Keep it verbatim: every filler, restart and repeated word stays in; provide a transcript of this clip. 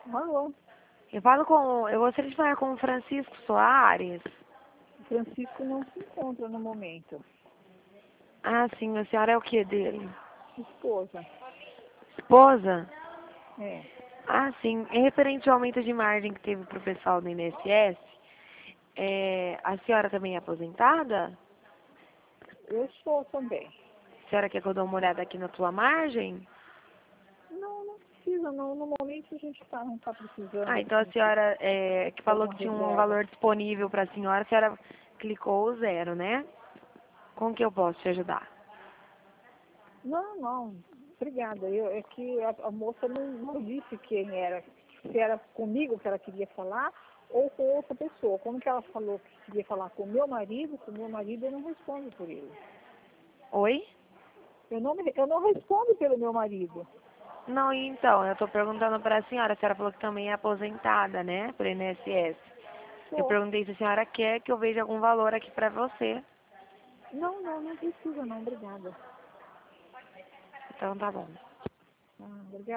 Alô, Eu falo com. Eu gostaria de falar com o Francisco Soares. o Francisco não se encontra no momento. Ah, sim, a senhora é o que dele? Esposa. Esposa? É. Ah, sim. E referente ao aumento de margem que teve para o pessoal do I N S S, é, a senhora também é aposentada? Eu sou também. A senhora quer que eu dê uma olhada aqui na tua margem? Não, não precisa, não. No momento a gente tá, não está precisando, Ah, então a assim, senhora é, que de falou alguma que tinha um reserva. valor disponível para a senhora, a senhora clicou o zero, né? Como que eu posso te ajudar? Não, não. Obrigada. Eu, é que a, a moça não, não disse quem era. Se era comigo que ela queria falar ou com outra pessoa. Como que ela falou que queria falar com o meu marido, com o meu marido eu não respondo por ele. Oi? Eu não, me- eu não respondo pelo meu marido. Não, então, eu tô perguntando para a senhora, a senhora falou que também é aposentada, né, pelo I N S S. Eu Sou. perguntei se a senhora quer que eu veja algum valor aqui para você. Não, não, não precisa não. Obrigada. Então tá bom. Ah, obrigada.